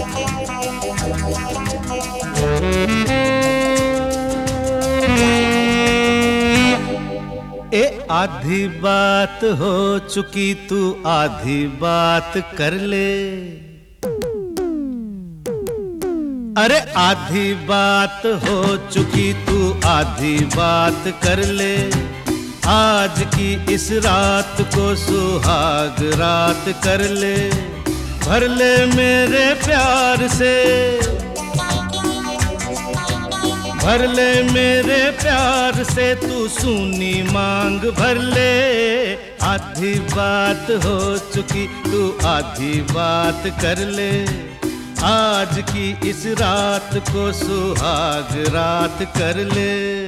ए आधी बात हो चुकी, तू आधी बात कर ले। अरे आधी बात हो चुकी, तू आधी बात कर ले। आज की इस रात को सुहाग रात कर ले। भर ले मेरे प्यार से, भर ले मेरे प्यार से, तू सूनी मांग भर ले। आधी बात हो चुकी, तू आधी बात कर ले। आज की इस रात को सुहाग रात कर ले।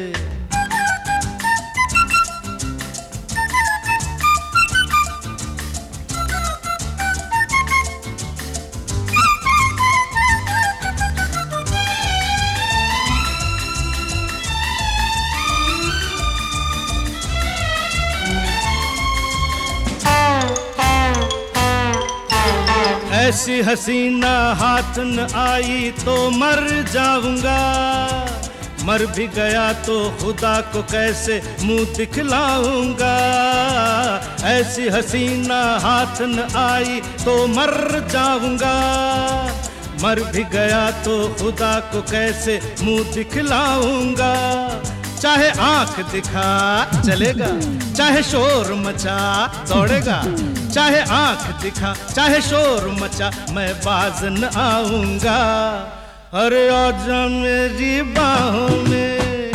ऐसी हसीना हाथ न आई तो मर जाऊंगा। मर भी गया तो खुदा को कैसे मुंह दिखलाऊंगा। ऐसी हसीना हाथ न आई तो मर जाऊंगा। मर भी गया तो खुदा को कैसे मुंह दिखलाऊंगा। चाहे आंख दिखा चलेगा, चाहे शोर मचा दौड़ेगा। चाहे आंख दिखा चाहे शोर मचा, मैं बाज न आऊंगा। अरे आजा मेरी बाहों में,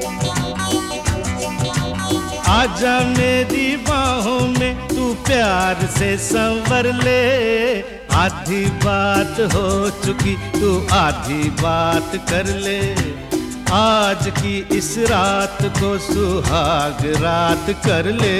आजा मेरी बाहों में, तू प्यार से संवर ले। आधी बात हो चुकी, तू आधी बात कर ले। आज की इस रात को सुहाग रात कर ले।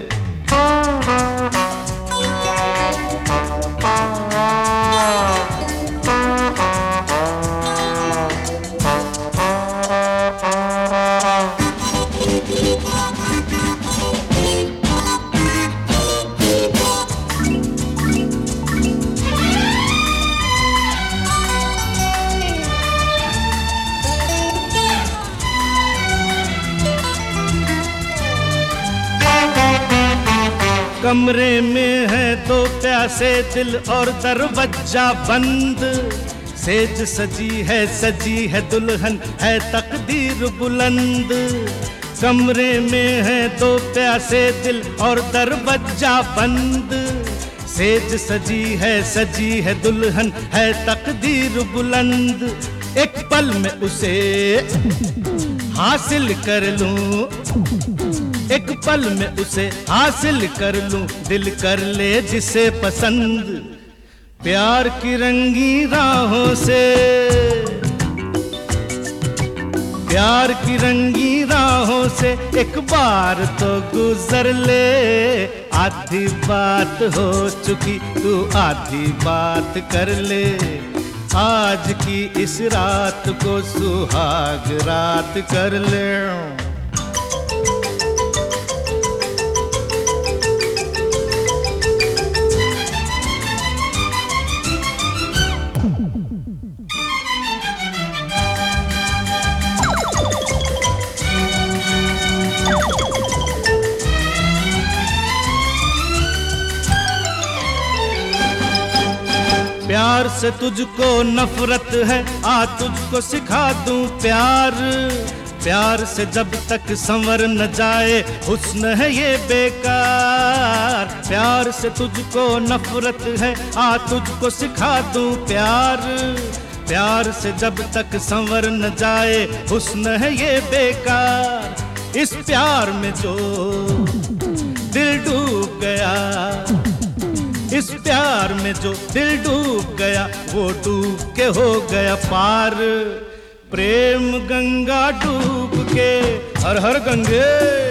कमरे में है दो प्यासे दिल और दरवाजा बंद। सेज सजी है दुल्हन, है तकदीर बुलंद। कमरे में है दो प्यासे दिल और दरवाजा बंद। सेज सजी है दुल्हन, है तकदीर बुलंद। एक पल में उसे हासिल कर लूं, एक पल में उसे हासिल कर लूं। दिल कर ले जिसे पसंद, प्यार की रंगी राहों से, प्यार की रंगी राहों से एक बार तो गुजर ले। आधी बात हो चुकी, तू आधी बात कर ले। आज की इस रात को सुहाग रात कर ले। प्यार से तुझको नफरत है, आ तुझको सिखा दूं प्यार। प्यार से जब तक संवर न जाए हुस्न है ये बेकार। प्यार से तुझको नफरत है, आ तुझको सिखा दूं प्यार। प्यार से जब तक संवर न जाए हुस्न है ये बेकार। इस प्यार में जो दिल डूब गया, इस प्यार में जो दिल डूब गया, वो डूब के हो गया पार। प्रेम गंगा डूब के, हर हर गंगे,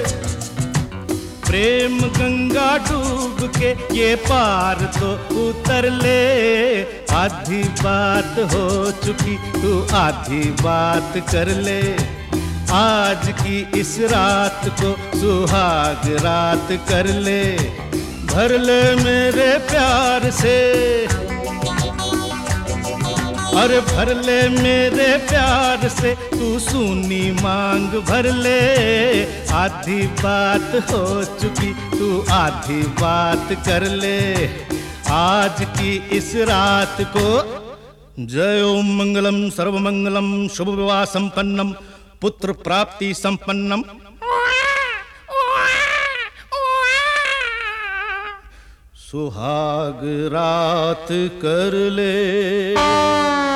प्रेम गंगा डूब के ये पार तो उतर ले। आधी बात हो चुकी, तू आधी बात कर ले। आज की इस रात को सुहाग रात कर ले। भर ले मेरे प्यार से, अरे भर ले मेरे प्यार से तू सूनी मांग भर ले, आधी बात हो चुकी तू आधी बात कर ले, आज की इस रात को। जय ओम मंगलम सर्वमंगलम शुभ विवाह संपन्नम पुत्र प्राप्ति संपन्नम। सुहाग रात कर ले।